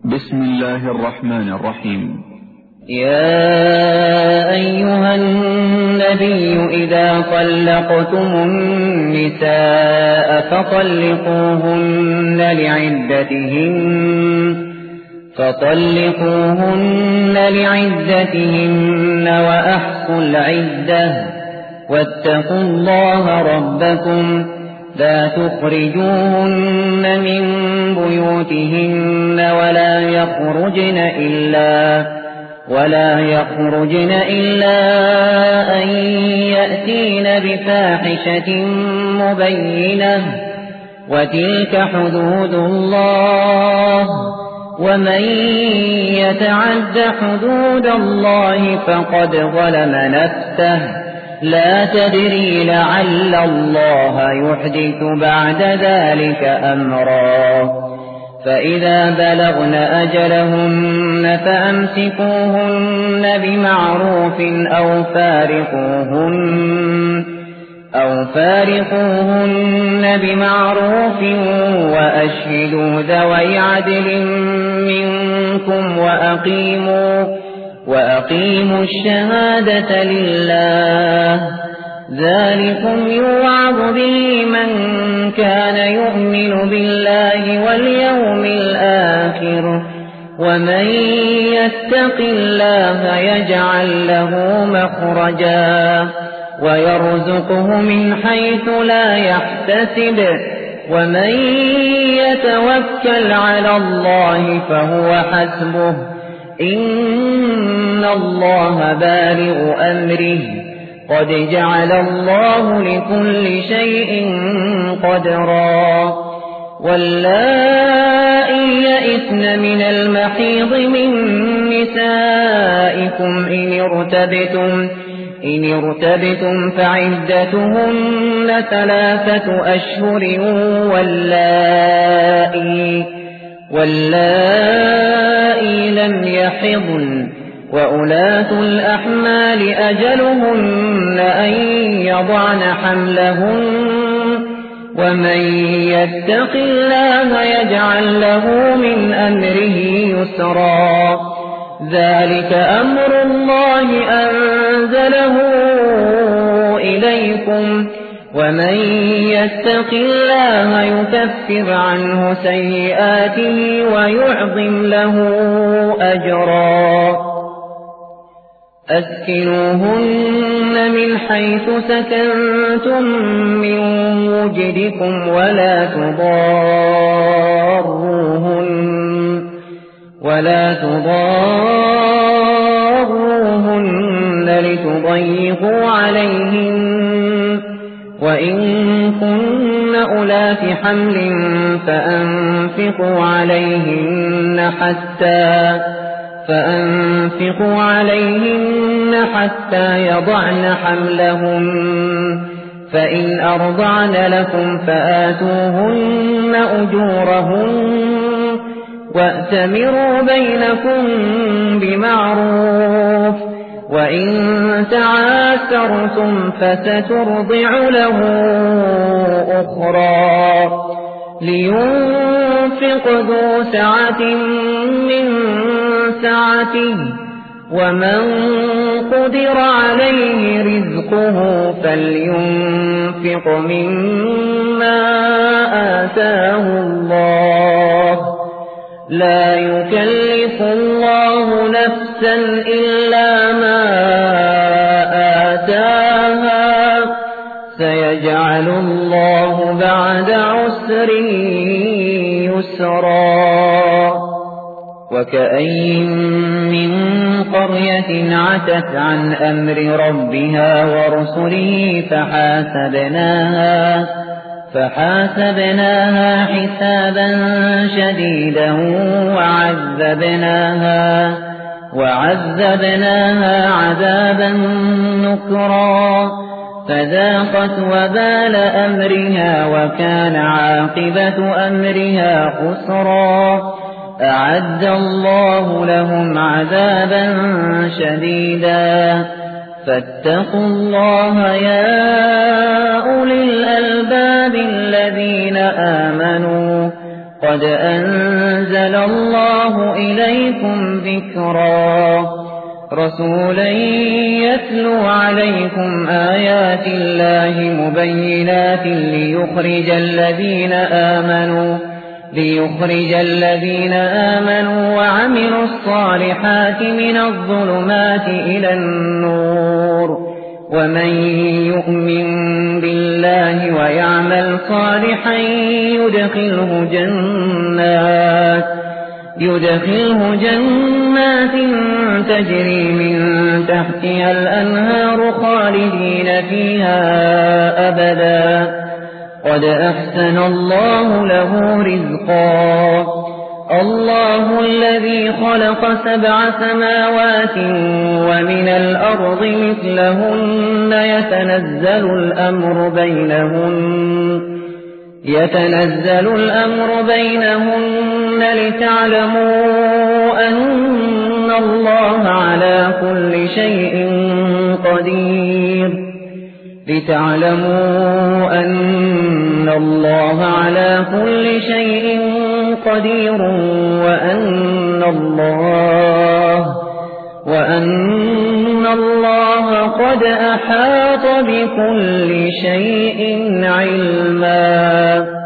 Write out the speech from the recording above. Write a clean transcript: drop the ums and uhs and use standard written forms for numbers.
بسم الله الرحمن الرحيم. يا أيها النبي إذا طلقتم النساء فطلقوهن لعدتهن وأحصوا العدة واتقوا الله ربكم لا تخرجوهن من بيوتهن ولا يخرجن إلا أن يأتين بفاحشة مبينة وتلك حدود الله ومن يتعد حدود الله فقد ظلم نفسه لا تدري لعل الله يحدث بعد ذلك أمرا فإذا بلغن أجلهن فأمسكوهن بمعروف أو فارقوهن بمعروف وأشهدوا ذوي عدل منكم وأقيموا الشهادة لله ذلكم يوعظ به من كان يؤمن بالله واليوم الآخر ومن يتق الله يجعل له مخرجا ويرزقه من حيث لا يحتسب ومن يتوكل على الله فهو حسبه إن الله بالغ أمره قد جعل الله لكل شيء قدرا واللائي يئسن من المحيض من نسائكم إن ارتبتم فعدتهن 3 أشهر واللائي لم يحضن وأولاة الأحمال أجلهن أن يضعن حملهن ومن يتق الله يجعل له من أمره يسرا ذلك أمر الله أنزله إليكم ومن يتق الله يكفر عنه سيئاته ويعظم له أجرا أسكنوهن من حيث سكنتم من وجدكم ولا تضاروهن لتضيقوا عليهن وإن كن أولات حمل فأنفقوا عليهن حتى يضعن حملهن فإن أرضعن لكم فآتوهن أجورهن وأتمروا بينكم بمعروف وإن تعاسرتم فسترضع له أخرى لينفق ذو سعة من سعته ومن قدر عليه رزقه فلينفق مما آتاه الله لا يكلف الله نفسا إلا ما آتاها سيجعل الله بعد عسر يسرا وكأين من قرية عتت عن أمر ربها ورسله فحاسبناها حسابا شديدا وعذبناها عذابا نكرا فذاقت وبال أمرها وكان عاقبة أمرها خسرا أعد الله لهم عذابا شديدا فاتقوا الله يا أولي الألباب الذين آمنوا قد أنزل الله إليكم ذكرا رسولا يتلو عليكم آيات الله مبينات ليخرج الذين آمنوا وعملوا الصالحات من الظلمات إلى النور ومن يؤمن بالله ويعمل صالحا يدخله جنات تجري من تحتها الأنهار خالدين فيها أبدا قد أحسن الله له رزقا الله الذي خلق 7 سماوات ومن الأرض مثلهن يتنزل الأمر بينهن لتعلموا أن الله على كل شيء قدير وأن الله قد أحاط بكل شيء علما